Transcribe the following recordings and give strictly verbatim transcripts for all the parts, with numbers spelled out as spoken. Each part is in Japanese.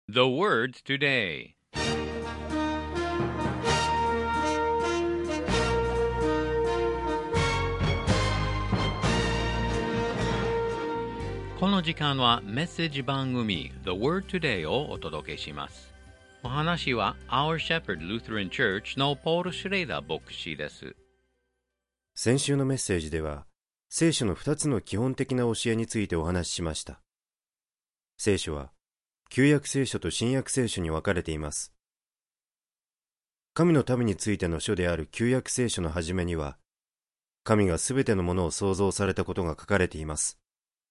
The word today. この時間はメッセージ番組 The Word Today をお届けします。お話は Our Shepherd Lutheran Church のポール・シュレイダー牧師です。 先週のメッセージでは聖書のふたつの基本的な教えについてお話ししました。聖書は旧約聖書と新約聖書に分かれています。神の民についての書である旧約聖書の初めには、神がすべてのものを創造されたことが書かれています。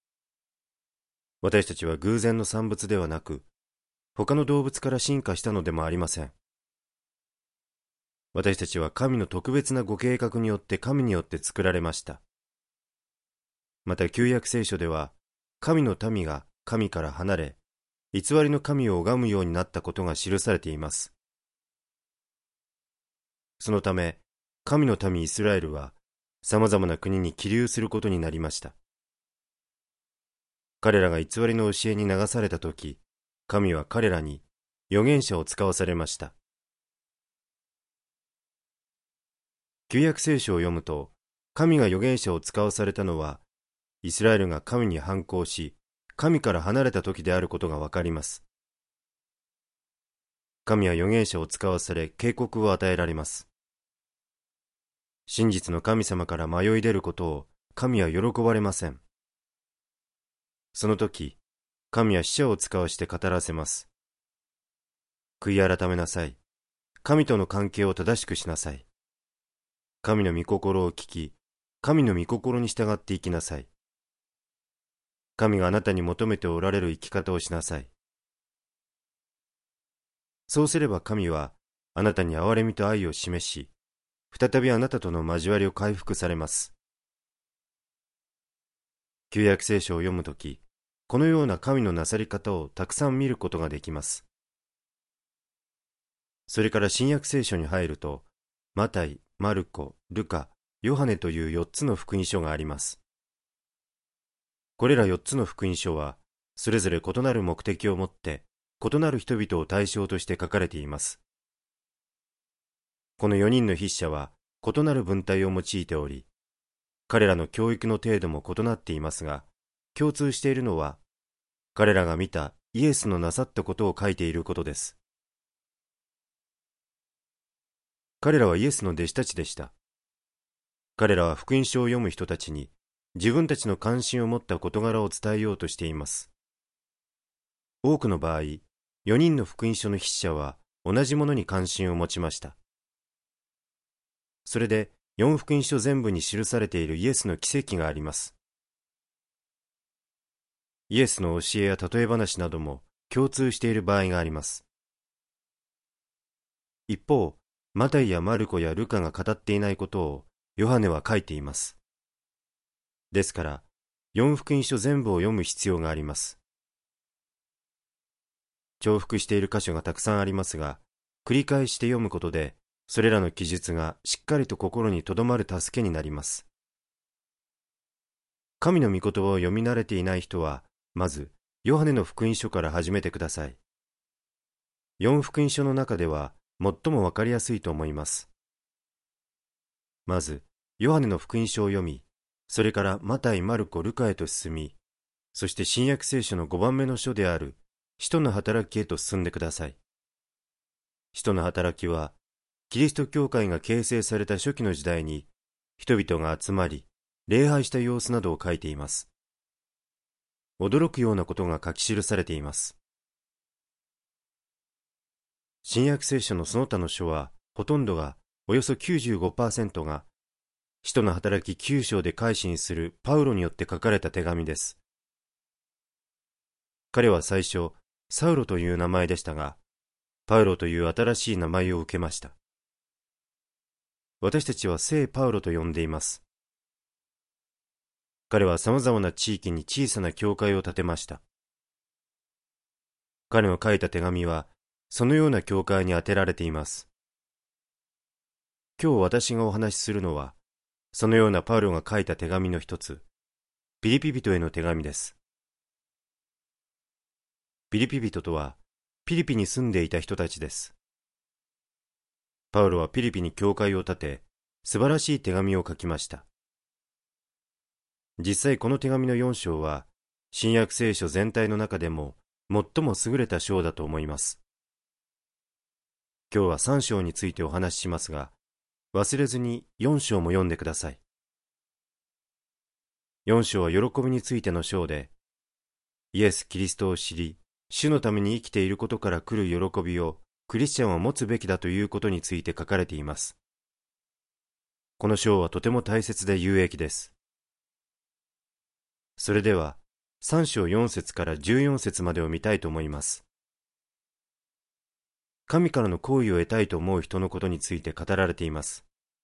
私たちは偶然の産物ではなく、他の動物から進化したのでもありません。私たちは神の特別なご計画によって神によって作られました。また旧約聖書では、神の民が神から離れ、偽りの神を拝むようになったことが記されています。そのため、神の民イスラエルは、さまざまな国に起立することになりました。彼らが偽りの教えに流されたとき、神は彼らに預言者を使わされました。旧約聖書を読むと、神が預言者を使わされたのは、イスラエルが神に反抗し、神から離れた時であることがわかります。神は預言者を使わされ、警告を与えられます。真実の神様から迷い出ることを神は喜ばれません。その時、神は使者を使わして語らせます。悔い改めなさい。神との関係を正しくしなさい。神の御心を聞き、神の御心に従って生きなさい。神があなたに求めておられる生き方をしなさい。そうすれば神はあなたに憐れみと愛を示し、再びあなたとの交わりを回復されます。旧約聖書を読むとき、このような神のなさり方をたくさん見ることができます。それから新約聖書に入ると、マタイ、マルコ、ルカ、ヨハネというよっつの福音書があります。これらよっつの福音書は、それぞれ異なる目的を持って、異なる人々を対象として書かれています。このよにんの筆者は、異なる文体を用いており、彼らの教育の程度も異なっていますが、共通しているのは、彼らが見たイエスのなさったことを書いていることです。彼らはイエスの弟子たちでした。彼らは福音書を読む人たちに、自分たちの関心を持った事柄を伝えようとしています。多くの場合、よにんの福音書の筆者は同じものに関心を持ちました。それで、よん福音書全部に記されているイエスの奇跡があります。イエスの教えや例え話なども共通している場合があります。一方、マタイやマルコやルカが語っていないことをヨハネは書いています。ですから、よん福音書全部を読む必要があります。重複している箇所がたくさんありますが、繰り返して読むことで、それらの記述がしっかりと心に留まる助けになります。神の御言葉を読み慣れていない人は、まず、ヨハネの福音書から始めてください。よん福音書の中では、最もわかりやすいと思います。まず、ヨハネの福音書を読み、それからマタイ、マルコ、ルカへと進み、そして新約聖書のごばんめの書である、使徒の働きへと進んでください。使徒の働きは、キリスト教会が形成された初期の時代に、人々が集まり、礼拝した様子などを書いています。驚くようなことが書き記されています。新約聖書のその他の書は、ほとんどが、およそ きゅうじゅうごパーセント が、使徒の働ききゅう章で改心するパウロによって書かれた手紙です。彼は最初、サウロという名前でしたが、パウロという新しい名前を受けました。私たちは聖パウロと呼んでいます。彼は様々な地域に小さな教会を建てました。彼の書いた手紙は、そのような教会に宛てられています。今日私がお話しするのは、そのようなパウロが書いた手紙の一つ、ピリピ人への手紙です。ピリピ人とは、 ピリピに住んでいた人たちです。パウロはピリピに教会を建て、素晴らしい手紙を書きました。実際この手紙のよん章は、新約聖書全体の中でも最も優れた章だと思います。今日はさん章についてお話ししますが、忘れずによん章も読んでください。よん章は喜びについての章で、イエス・キリストを知り、主のために生きていることから来る喜びをクリスチャンは持つべきだということについて書かれています。この章はとても大切で有益です。それでは、さん章よん節からじゅうよん節までを見たいと思います。神からの好意を得たいと思う人のことについて語られています。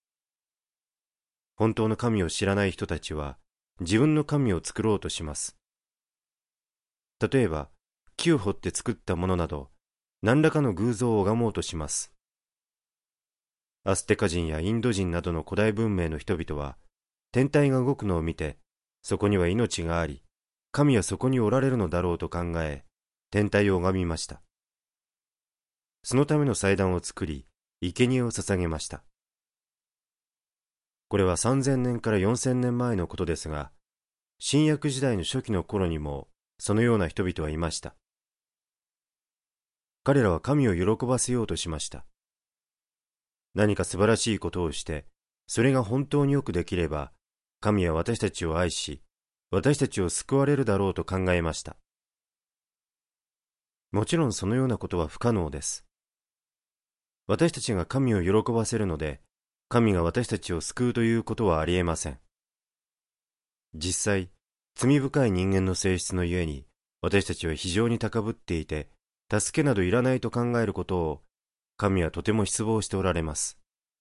本当の神を知らない人たちは、自分の神を作ろうとします。例えば、木を掘って作ったものなど、何らかの偶像を拝もうとします。アステカ人やインド人などの古代文明の人々は、天体が動くのを見て、そこには命があり、神はそこにおられるのだろうと考え、天体を拝みました。そのための祭壇を作り、生贄を捧げました。これはさんぜんねんからよんせんねんまえのことですが、新約時代の初期の頃にも、そのような人々はいました。彼らは神を喜ばせようとしました。何か素晴らしいことをして、それが本当によくできれば、神は私たちを愛し、私たちを救われるだろうと考えました。もちろんそのようなことは不可能です。私たちが神を喜ばせるので、神が私たちを救うということはありえません。実際、罪深い人間の性質のゆえに、私たちは非常に高ぶっていて、助けなどいらないと考えることを、神はとても失望しておられます。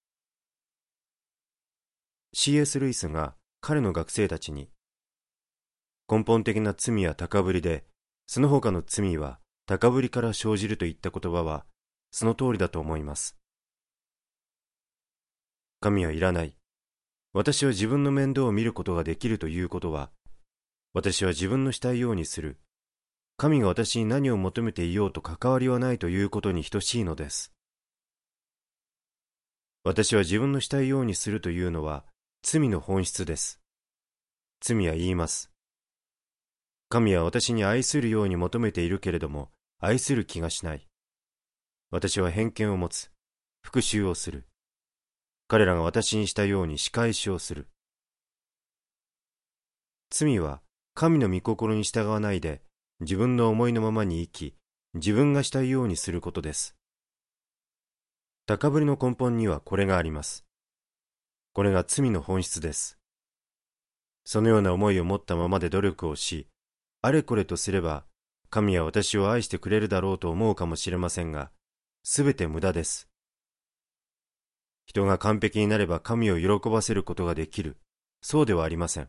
シーエス ルイスが彼の学生たちに、根本的な罪は高ぶりで、その他の罪は高ぶりから生じるといった言葉は、その通りだと思います。神はいらない。私は自分の面倒を見ることができるということは、私は自分のしたいようにする。神が私に何を求めていようと関わりはないということに等しいのです。私は自分のしたいようにするというのは罪の本質です。罪は言います。神は私に愛するように求めているけれども、愛する気がしない。私は偏見を持つ。復讐をする。彼らが私にしたように仕返しをする。罪は神の御心に従わないで、自分の思いのままに生き、自分がしたいようにすることです。高ぶりの根本にはこれがあります。これが罪の本質です。そのような思いを持ったままで努力をし、あれこれとすれば、神は私を愛してくれるだろうと思うかもしれませんが、すべて無駄です。人が完璧になれば神を喜ばせることができる。そうではありません。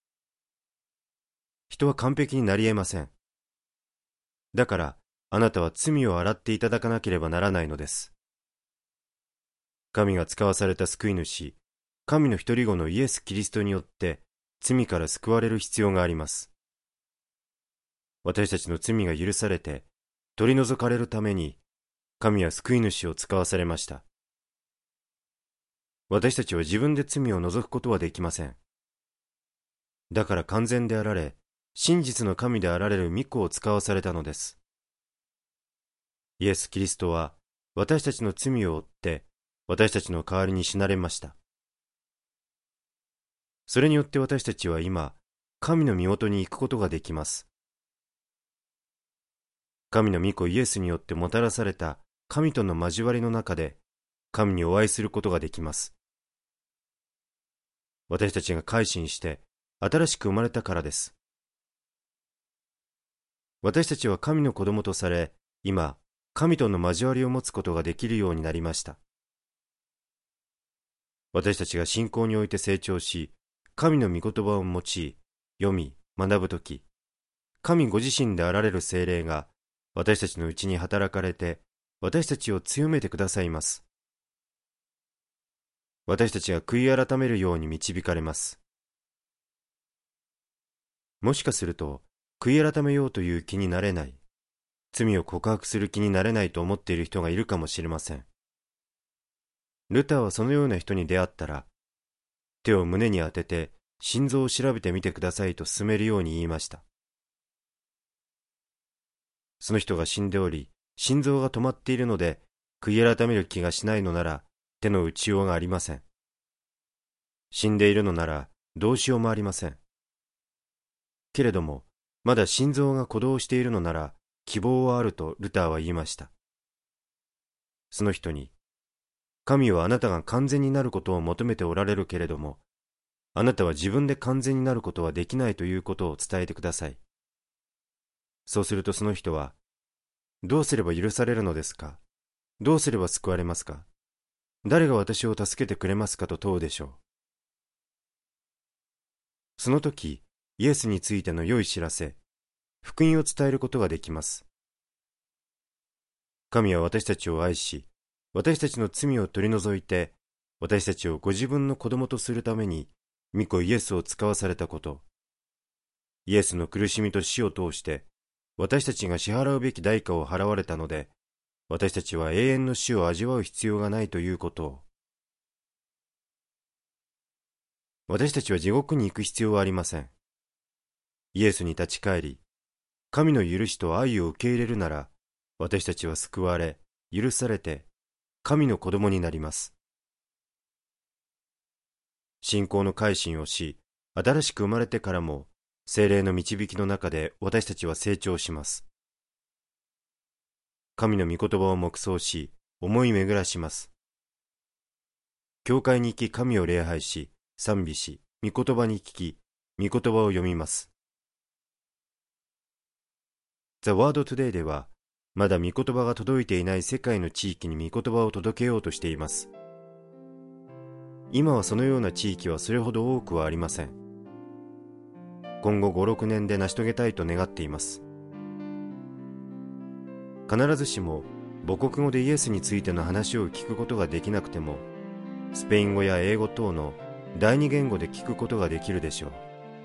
人は完璧になり得ません。だから、あなたは罪を洗っていただかなければならないのです。神が使わされた救い主、神の一人子のイエス・キリストによって罪から救われる必要があります。私たちの罪が許されて取り除かれるために、神は救い主を使わされました。私たちは自分で罪を除くことはできません。だから完全であられ、真実の神であられる御子を使わされたのです。イエス・キリストは私たちの罪を負って私たちの代わりに死なれました。それによって私たちは今、神の御元に行くことができます。神の御子イエスによってもたらされた神との交わりの中で神にお会いすることができます。私たちが改心して新しく生まれたからです。私たちは神の子供とされ、今、神との交わりを持つことができるようになりました。私たちが信仰において成長し、神の御言葉を用い、読み、学ぶとき、神ご自身であられる聖霊が私たちのうちに働かれて、私たちを強めてくださいます。私たちが悔い改めるように導かれます。もしかすると、悔い改めようという気になれない。 罪を告白する気になれないと思っている人がいるかもしれません。ルターはそのような人に出会ったら、手を胸に当てて心臓を調べてみてくださいと勧めるように言いました。その人が死んでおり、心臓が止まっているので、悔い改める気がしないのなら、手の打ちようがありません。死んでいるのなら、どうしようもありません。けれども、まだ心臓が鼓動しているのなら、希望はあるとルターは言いました。その人に、神はあなたが完全になることを求めておられるけれども、あなたは自分で完全になることはできないということを伝えてください。そうするとその人は、どうすれば許されるのですか？どうすれば救われますか？誰が私を助けてくれますかと問うでしょう。その時、イエスについての良い知らせ、福音を伝えることができます。神は私たちを愛し、私たちの罪を取り除いて、私たちをご自分の子供とするために、御子イエスを使わされたこと、イエスの苦しみと死を通して、私たちが支払うべき代価を払われたので、私たちは永遠の死を味わう必要がないということを。私たちは地獄に行く必要はありません。イエスに立ち返り、神の許しと愛を受け入れるなら、私たちは救われ、許されて、神の子供になります。信仰の改心をし、新しく生まれてからも、聖霊の導きの中で私たちは成長します。神の御言葉を黙想し、思い巡らします。教会に行き神を礼拝し、賛美し、御言葉に聞き、御言葉を読みます。The Word Today では、まだ御言葉が届いていない世界の地域に御言葉を届けようとしています。今はそのような地域はそれほど多くはありません。今後ご、ろくねんで成し遂げたいと願っています。必ずしも母国語でイエスについての話を聞くことができなくても、スペイン語や英語等の第二言語で聞くことができるでしょう。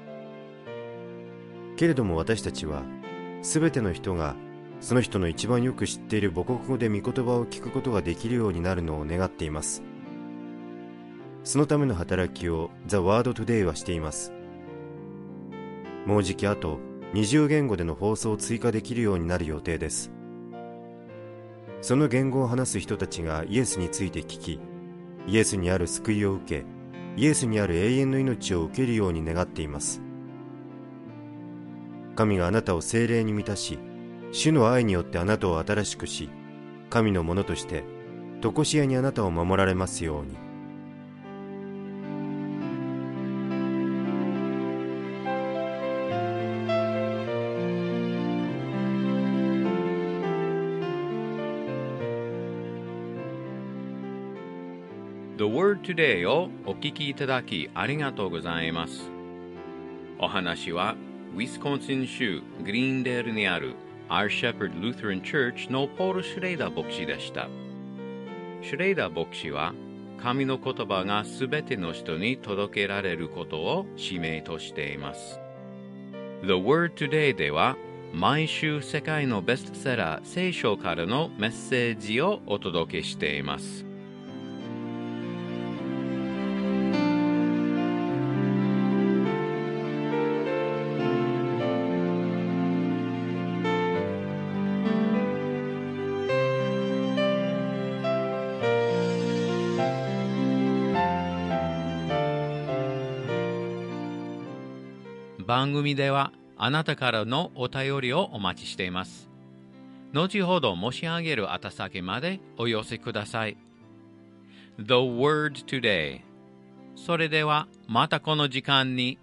けれども私たちは、すべての人がその人の一番よく知っている母国語で御言葉を聞くことができるようになるのを願っています。そのための働きを The Word Today はしています。もうじきあとにじゅう言語での放送を追加できるようになる予定です。その言語を話す人たちがイエスについて聞き、イエスにある救いを受け、イエスにある永遠の命を受けるように願っています。神があなたを聖霊に満たし、主の愛によってあなたを新しくし、神のものとして、とこしえにあなたを守られますように。 The Word Today をお聞きいただきありがとうございます。お話はウィスコンシン州グリーンデールにある Our Shepherd Lutheran Church のポール・シュレイダー牧師でした。シュレイダー牧師は神の言葉がすべての人に届けられることを使命としています。The Word Today では毎週世界のベストセラー聖書からのメッセージをお届けしています。番組ではあなたからのお便りをお待ちしています。後ほど申し上げる宛先までお寄せください。The Word Today。それではまたこの時間に